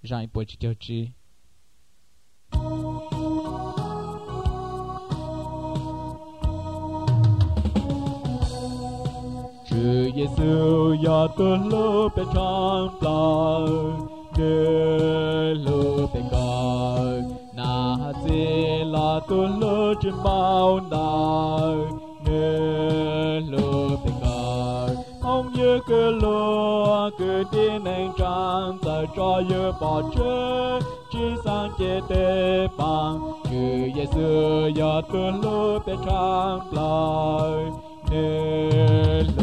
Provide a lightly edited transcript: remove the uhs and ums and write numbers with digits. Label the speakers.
Speaker 1: rải bộ chỉ tiêu chi Chúa Giêsu ya tôi lô bê trăng plai nê lô bê cài na dê la tôi lô trên bao nai nê lô bê cài ông như cứ lô cứ tin anh trang tại cho như bỏ chơi chỉ sang chế tê bằng Chúa Giêsu ya tôi lô bê trăng plai nê lô